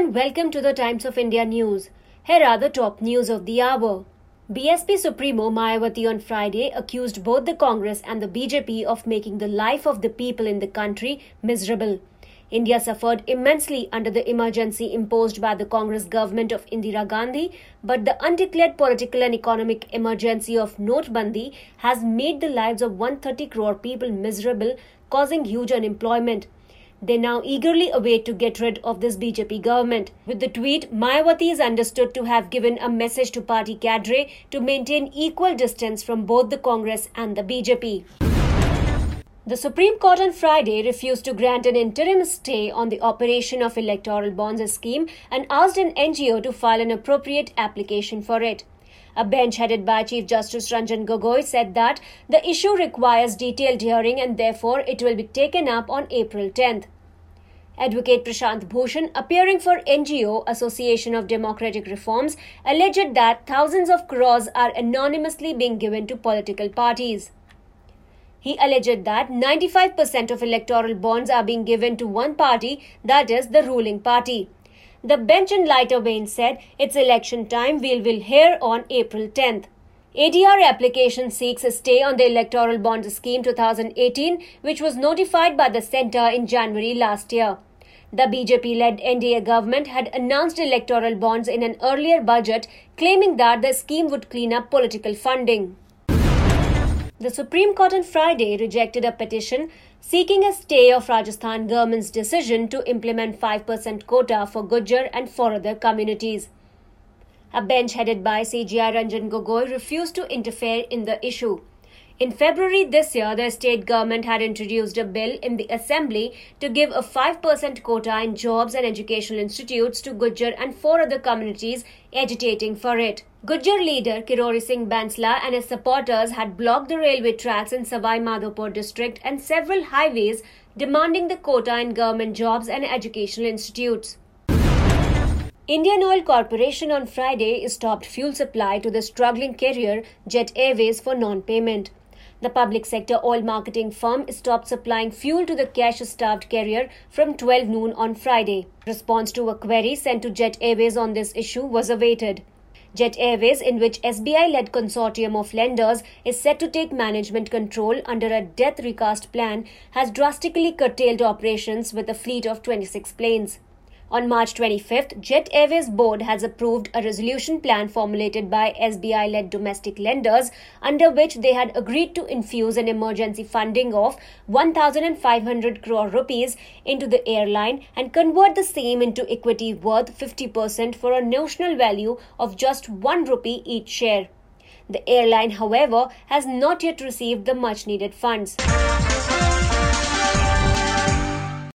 and welcome to the Times of India news. Here are the top news of the hour. BSP Supremo Mayawati on Friday accused both the Congress and the BJP of making the life of the people in the country miserable. India suffered immensely under the emergency imposed by the Congress government of Indira Gandhi, but the undeclared political and economic emergency of Notbandi has made the lives of 130 crore people miserable, causing huge unemployment. They now eagerly await to get rid of this BJP government. With the tweet, Mayawati is understood to have given a message to party cadre to maintain equal distance from both the Congress and the BJP. The Supreme Court on Friday refused to grant an interim stay on the operation of electoral bonds scheme and asked an NGO to file an appropriate application for it. A bench headed by Chief Justice Ranjan Gogoi said that the issue requires detailed hearing and therefore it will be taken up on April 10th. Advocate Prashant Bhushan, appearing for NGO Association of Democratic Reforms, alleged that thousands of crores are anonymously being given to political parties. He alleged that 95% of electoral bonds are being given to one party, that is, the ruling party. The bench in lighter vein said it's election time, we will hear on April 10th. ADR application seeks a stay on the Electoral Bond Scheme 2018, which was notified by the centre in January last year. The BJP-led NDA government had announced electoral bonds in an earlier budget, claiming that the scheme would clean up political funding. The Supreme Court on Friday rejected a petition seeking a stay of Rajasthan government's decision to implement 5% quota for Gujjar and 4 other communities. A bench headed by CJI Ranjan Gogoi refused to interfere in the issue. In February this year, the state government had introduced a bill in the assembly to give a 5% quota in jobs and educational institutes to Gujjar and 4 other communities, agitating for it. Gujjar leader Kirori Singh Bansla and his supporters had blocked the railway tracks in Savai Madhopur district and several highways, demanding the quota in government jobs and educational institutes. Indian Oil Corporation on Friday stopped fuel supply to the struggling carrier Jet Airways for non-payment. The public sector oil marketing firm stopped supplying fuel to the cash-starved carrier from 12 noon on Friday. Response to a query sent to Jet Airways on this issue was awaited. Jet Airways, in which SBI-led consortium of lenders is set to take management control under a death recast plan, has drastically curtailed operations with a fleet of 26 planes. On March 25th, Jet Airways board has approved a resolution plan formulated by SBI-led domestic lenders, under which they had agreed to infuse an emergency funding of 1,500 crore rupees into the airline and convert the same into equity worth 50% for a notional value of just 1 rupee each share. The airline, however, has not yet received the much-needed funds.